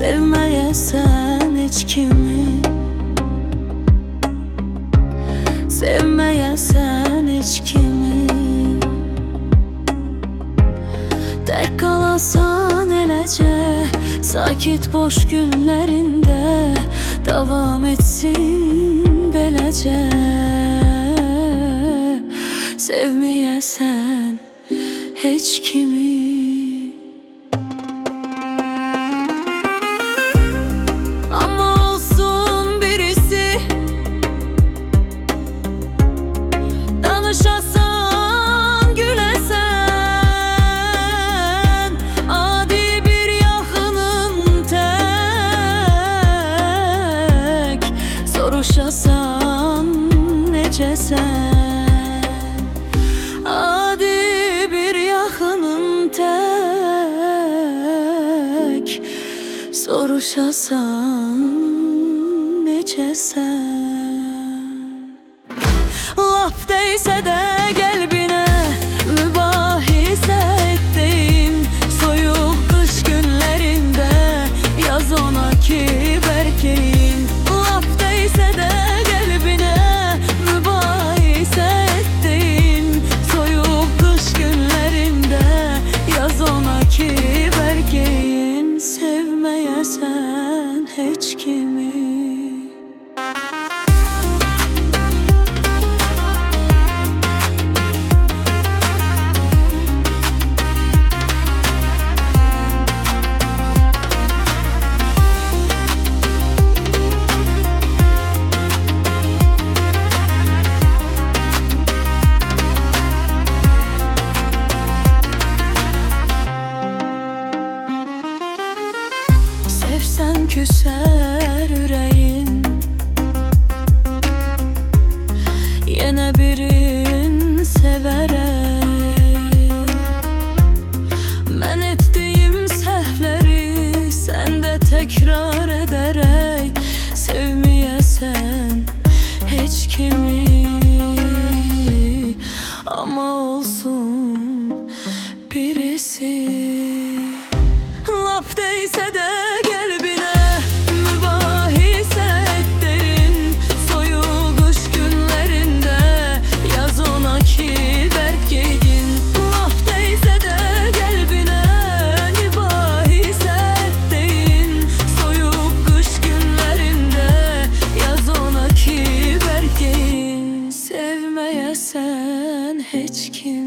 Sevmeyesen hiç kimi, sevmeyesen hiç kimi. Tek kalasan eləcə, sakit boş günlerinde devam etsin beləcə. Sevmeyesen hiç kimi. Danışasan, gülesen, adi bir yaxının tek. Soruşasan, necəsən, adi bir yaxının tek. Soruşasan, necəsən. Laf değse de kalbine mübahisə ettin. Soyuq kış günlerinde yaz ona ki berkeyin. Laf değse de kalbine mübahisə ettin. Soyuq kış günlerinde yaz ona ki berkeyin. Sevmeyesen hiç kimi. Sevsen küser yüreğin, yine birin severek. Ben ettiğim səhvleri sen de tekrar ederek. Sevmeyesen hiç kimi, ama olsun birisi. Laf değse de kalbine mübahisə ettin. Soyuq kış günlerinde yaz ona ki dert giydin. Laf değse de kalbine mübahisə ettin. Soyuq kış günlerinde yaz ona ki dert giydin. Sevmeyesen hiç kim.